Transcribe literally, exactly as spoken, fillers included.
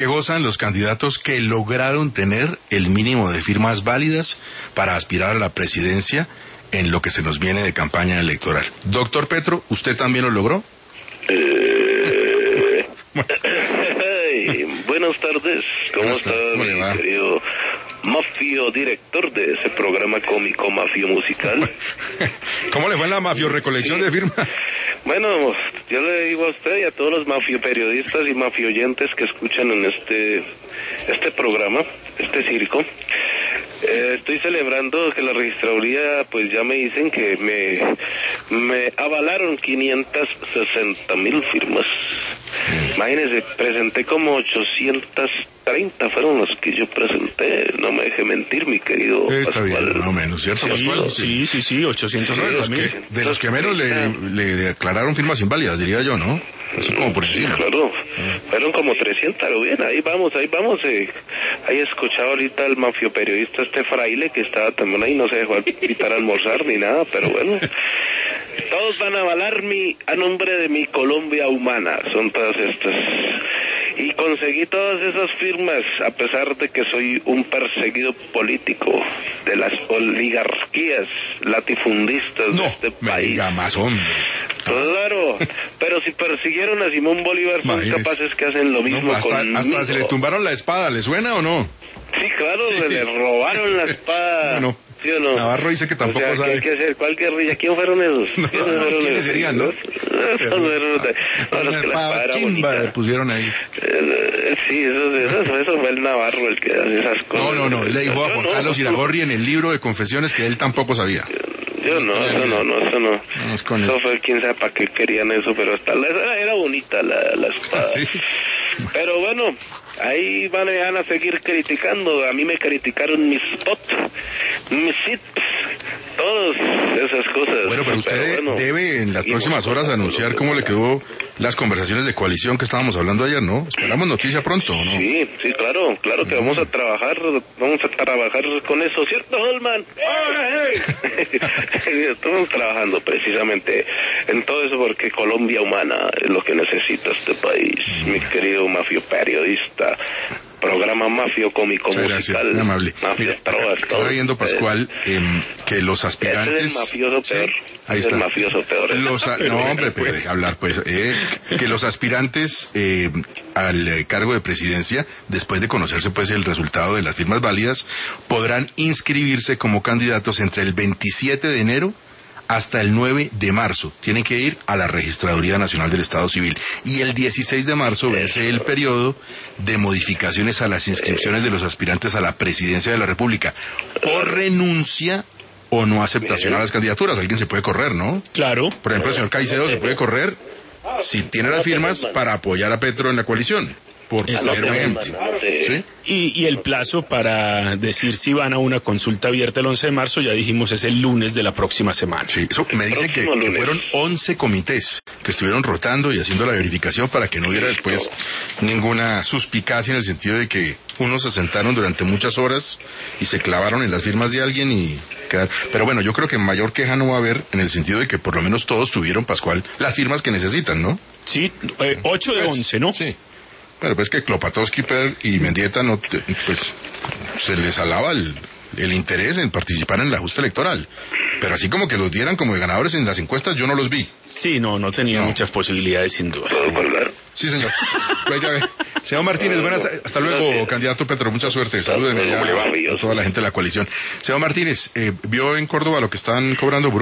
que gozan los candidatos que lograron tener el mínimo de firmas válidas para aspirar a la presidencia en lo que se nos viene de campaña electoral. Doctor Petro, ¿usted también lo logró? Eh... hey, buenas tardes, ¿cómo Buenas está tardes. ¿Cómo le va? mi querido mafio director de ese programa cómico mafio musical? ¿Cómo le fue en la mafio recolección de firmas? Bueno, yo le digo a usted y a todos los mafio periodistas y mafio oyentes que escuchan en este este programa, este circo, eh, estoy celebrando que la registraduría, pues ya me dicen que me, me avalaron quinientas sesenta mil firmas. Imagínese, presenté como ochocientos treinta, fueron los que yo presenté, no me deje mentir, mi querido Está Pascual. bien, más o menos, ¿cierto, Sí, Pascual? sí, sí, sí, ochocientos De los, mil. que, de los que menos le, le declararon firmas inválidas, diría yo, ¿no? Así como por Sí, encima. claro, fueron como trescientas, pero bien, ahí vamos, ahí vamos. Eh. Ahí he escuchado ahorita al mafio periodista este fraile que estaba también ahí, no se dejó invitar a almorzar ni nada, pero bueno. Todos van a avalar mi, a nombre de mi Colombia humana, son todas estas. Y conseguí todas esas firmas, a pesar de que soy un perseguido político de las oligarquías latifundistas No, de este me país. diga más, hombre. Claro, pero si persiguieron a Simón Bolívar, son Imagínese. capaces que hacen lo mismo No, hasta, conmigo. hasta se le tumbaron la espada, ¿le suena o no? Sí, claro, Sí. se le robaron la espada. No, ¿Sí o no? Navarro dice que tampoco o sea, sabe. ¿qué hay que hacer? ¿Cuál guerrilla? ¿Quién fueron esos? No, ¿Quiénes fueron ¿quiénes esos? serían, no? Esos fueron los de- no, los que la espada era chimba le bonita. pusieron ahí. Eh, Sí, eso, eso, eso fue el Navarro el que hace esas cosas. No, no, no, le dijo a Yo Juan no, Carlos Iragorri en el libro de confesiones que él tampoco sabía. Yo no, eso no, no, eso no. Vamos con Eso él. fue quién sabe para qué querían eso, pero hasta la, era, era bonita la, la espada. Sí. Pero bueno, ahí van a, van a seguir criticando. A mí me criticaron mi spot, mis hits, todas esas cosas. Bueno, pero usted bueno, debe en las y próximas horas nosotros anunciar lo que cómo le sea. quedó las conversaciones de coalición que estábamos hablando ayer, ¿no? Esperamos noticia pronto, ¿no? Sí, sí, claro, claro que vamos a trabajar, vamos a trabajar con eso, ¿cierto, Holman? Estamos trabajando precisamente en todo eso porque Colombia humana es lo que necesita este país, mi querido mafio periodista, programa mafio cómico Muchas gracias, musical, muy amable. mafio Mira, trovas, acá estaba todo. viendo, Pascual, eh, que los Ese aspirantes... es el mafioso Sí, peor. ahí Es está. el mafioso peor. Los a- no, hombre, pero deja hablar, pues. eh, que los aspirantes eh, al eh, cargo de presidencia, después de conocerse pues el resultado de las firmas válidas, podrán inscribirse como candidatos entre el veintisiete de enero hasta el nueve de marzo. Tienen que ir a la Registraduría Nacional del Estado Civil. Y el dieciséis de marzo vence el periodo de modificaciones a las inscripciones de los aspirantes a la presidencia de la República por renuncia o no aceptación a las candidaturas. Alguien se puede correr, ¿no? Claro. Por ejemplo, el señor Caicedo se puede correr si tiene las firmas para apoyar a Petro en la coalición, por poner un ejemplo. ¿Sí? Y, y el plazo para decir si van a una consulta abierta el once de marzo, ya dijimos, es el lunes de la próxima semana. Sí, eso me dicen que, próximo que lunes. fueron once comités que estuvieron rotando y haciendo la verificación para que no hubiera después ninguna suspicacia en el sentido de que unos se sentaron durante muchas horas y se clavaron en las firmas de alguien y quedaron. Pero bueno, yo creo que mayor queja no va a haber en el sentido de que por lo menos todos tuvieron, Pascual, las firmas que necesitan, ¿no? Sí, eh, ocho de Pues, once, ¿no? Sí. Pero pues que Klopatowski Per y Mendieta no, te- pues se les alaba el, el interés en participar en la justa electoral. Pero así como que los dieran como de ganadores en las encuestas, yo no los vi. Sí, no, no tenía No. muchas posibilidades, sin duda. ¿Puedo colgar? Sí, señor. Pues ya ve. Señor Martínez, buenas, hasta luego, candidato Petro, mucha suerte. Salúdenme ya ¿Cómo le va, a toda la gente de la coalición. Señor Martínez, eh, ¿vio en Córdoba lo que están cobrando